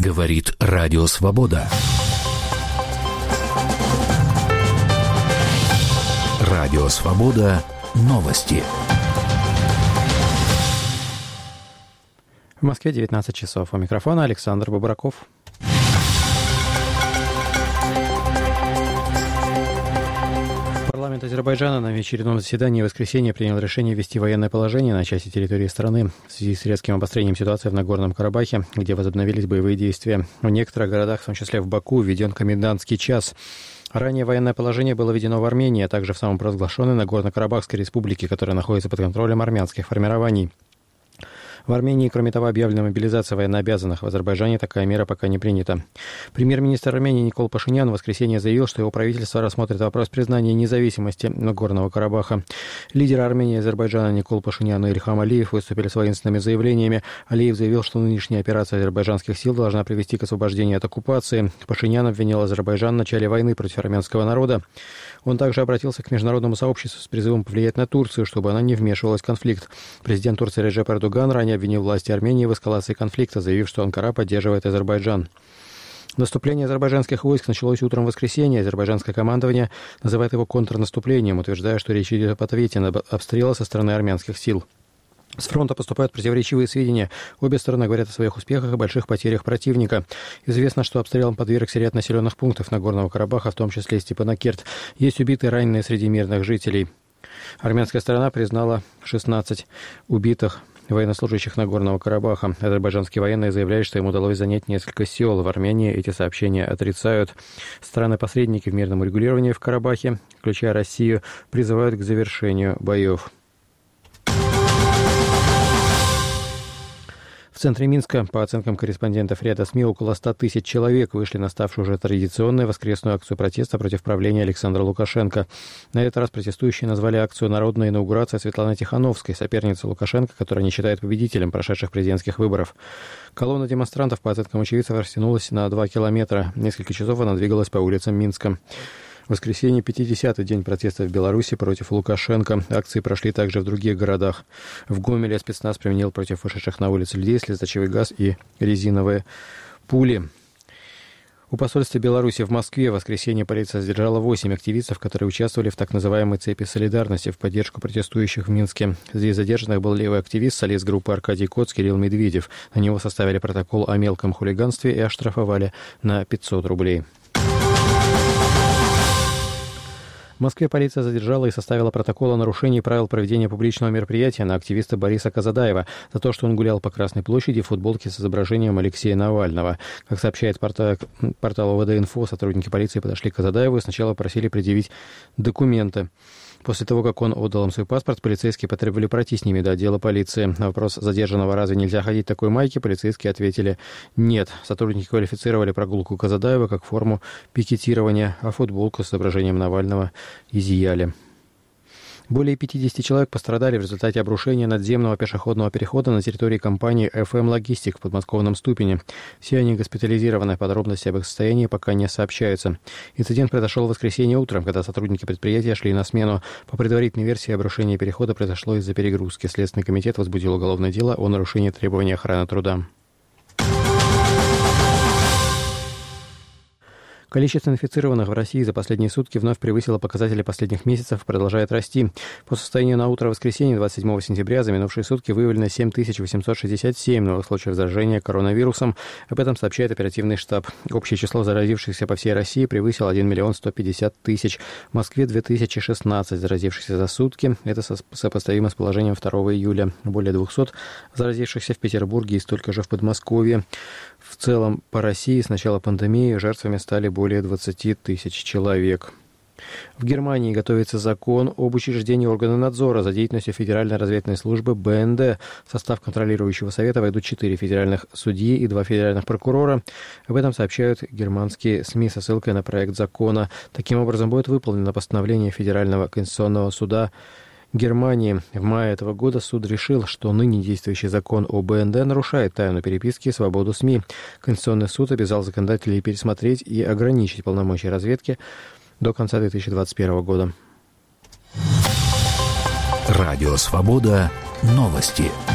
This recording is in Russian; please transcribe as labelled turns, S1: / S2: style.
S1: Говорит Радио Свобода. Радио Свобода. Новости.
S2: В Москве 19 часов. У микрофона Александр Бобраков. Парламент Азербайджана на очередном заседании в воскресенье принял решение ввести военное положение на части территории страны в связи с резким обострением ситуации в Нагорном Карабахе, где возобновились боевые действия. В некоторых городах, в том числе в Баку, введен комендантский час. Ранее военное положение было введено в Армении, а также в самопровозглашенной Нагорно-Карабахской республике, которая находится под контролем армянских формирований. В Армении, кроме того, объявлена мобилизация военнообязанных. В Азербайджане такая мера пока не принята. Премьер-министр Армении Никол Пашинян в воскресенье заявил, что его правительство рассмотрит вопрос признания независимости Нагорного Карабаха. Лидеры Армении и Азербайджана Никол Пашинян и Ильхам Алиев выступили с воинственными заявлениями. Алиев заявил, что нынешняя операция азербайджанских сил должна привести к освобождению от оккупации. Пашинян обвинил Азербайджан в начале войны против армянского народа. Он также обратился к международному сообществу с призывом повлиять на Турцию, чтобы она не вмешивалась в конфликт. Президент Турции Реджеп Эрдоган ранее обвинил власти Армении в эскалации конфликта, заявив, что Анкара поддерживает Азербайджан. Наступление азербайджанских войск началось утром в воскресенье. Азербайджанское командование называет его контрнаступлением, утверждая, что речь идет об ответе на обстрелы со стороны армянских сил. С фронта поступают противоречивые сведения. Обе стороны говорят о своих успехах и больших потерях противника. Известно, что обстрелом подвергся ряд населенных пунктов Нагорного Карабаха, в том числе и Степанакерт. Есть убитые и раненые среди мирных жителей. Армянская сторона признала 16 убитых военнослужащих Нагорного Карабаха. Азербайджанские военные заявляют, что им удалось занять несколько сел. В Армении эти сообщения отрицают. Страны-посредники в мирном урегулировании в Карабахе, включая Россию, призывают к завершению боев. В центре Минска, по оценкам корреспондентов ряда СМИ, около 100 тысяч человек вышли на ставшую уже традиционную воскресную акцию протеста против правления Александра Лукашенко. На этот раз протестующие назвали акцию «Народная инаугурация» Светланы Тихановской, соперницы Лукашенко, которая не считает победителем прошедших президентских выборов. Колонна демонстрантов, по оценкам очевидцев, растянулась на 2 километра. Несколько часов она двигалась по улицам Минска. В воскресенье 50-й день протеста в Беларуси против Лукашенко. Акции прошли также в других городах. В Гомеле спецназ применил против вышедших на улицы людей слезоточивый газ и резиновые пули. У посольства Беларуси в Москве в воскресенье полиция задержала 8 активистов, которые участвовали в так называемой цепи солидарности в поддержку протестующих в Минске. Среди задержанных был левый активист, солист группы «Аркадий Коц» Кирилл Медведев. На него составили протокол о мелком хулиганстве и оштрафовали на 500 рублей. В Москве полиция задержала и составила протокол о нарушении правил проведения публичного мероприятия на активиста Бориса Казадаева за то, что он гулял по Красной площади в футболке с изображением Алексея Навального. Как сообщает портал ОВД-Инфо, сотрудники полиции подошли к Казадаеву и сначала просили предъявить документы. После того, как он отдал им свой паспорт, полицейские потребовали пройти с ними до отдела полиции. На вопрос задержанного «разве нельзя ходить в такой майке?» полицейские ответили «нет». Сотрудники квалифицировали прогулку Казадаева как форму пикетирования, а футболку с изображением Навального изъяли. Более 50 человек пострадали в результате обрушения надземного пешеходного перехода на территории компании FM Logistic в подмосковном Ступине. Все они госпитализированы. Подробности об их состоянии пока не сообщаются. Инцидент произошел в воскресенье утром, когда сотрудники предприятия шли на смену. По предварительной версии, обрушение перехода произошло из-за перегрузки. Следственный комитет возбудил уголовное дело о нарушении требований охраны труда. Количество инфицированных в России за последние сутки вновь превысило показатели последних месяцев и продолжает расти. По состоянию на утро воскресенья 27 сентября за минувшие сутки выявлено 7867 новых случаев заражения коронавирусом. Об этом сообщает оперативный штаб. Общее число заразившихся по всей России превысило 1 150 000. В Москве 2016 заразившихся за сутки. Это сопоставимо с положением 2 июля. Более 200 заразившихся в Петербурге и столько же в Подмосковье. В целом по России с начала пандемии жертвами стали более 20 тысяч человек. В Германии готовится закон об учреждении органа надзора за деятельностью Федеральной разведывательной службы БНД. В состав контролирующего совета войдут 4 федеральных судьи и 2 федеральных прокурора. Об этом сообщают германские СМИ со ссылкой на проект закона. Таким образом, будет выполнено постановление Федерального конституционного суда Германии. В мае этого года суд решил, что ныне действующий закон о БНД нарушает тайну переписки и свободу СМИ. Конституционный суд обязал законодателей пересмотреть и ограничить полномочия разведки до конца 2021 года.
S1: Радио «Свобода». Новости.